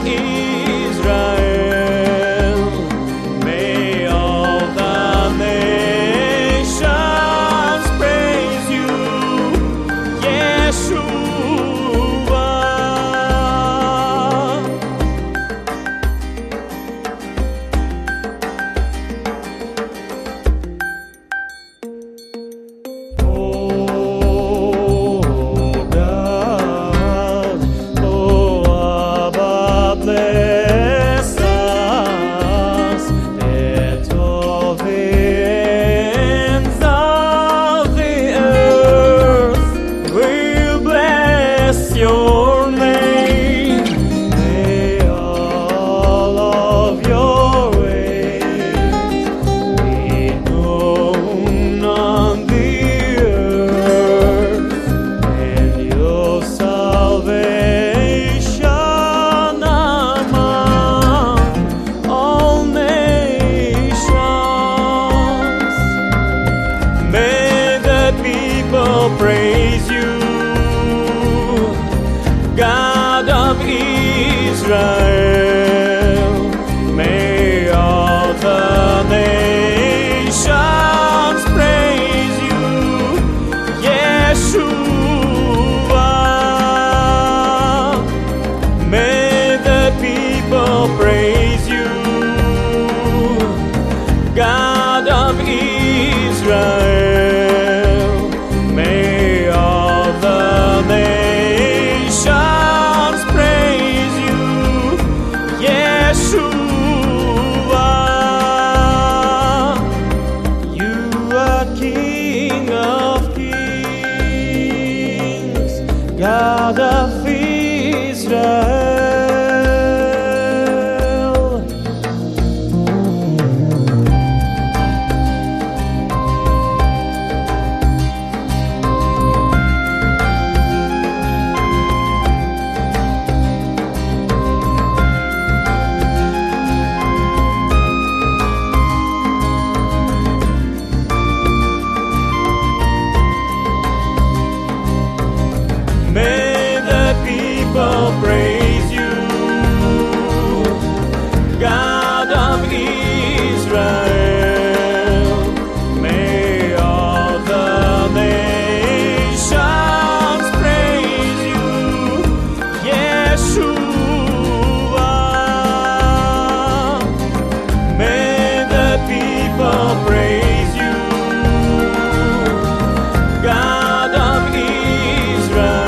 Israel. May all the nations praise you, Yeshua. Your name, may all of your ways be known on the earth, and your salvation among all nations. May the people praise you, God of Israel. May all the nations praise you, Yeshua. May the people praise you, God of Israel. May all the nations praise you, Yeshua. You are King of kings, God of Israel. May the people praise you, God of Israel. May all the nations praise you, Yeshua. May the people praise you, God of Israel.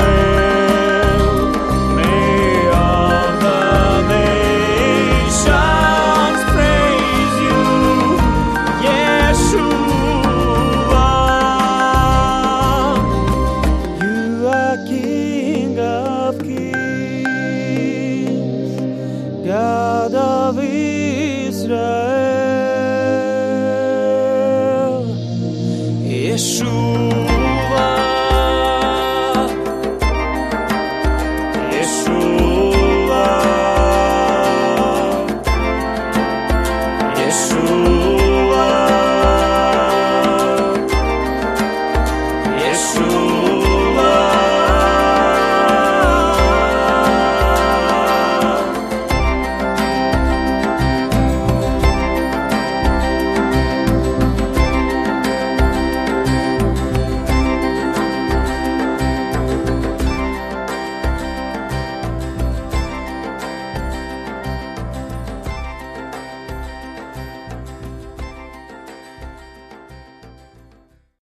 King of kings, God of Israel.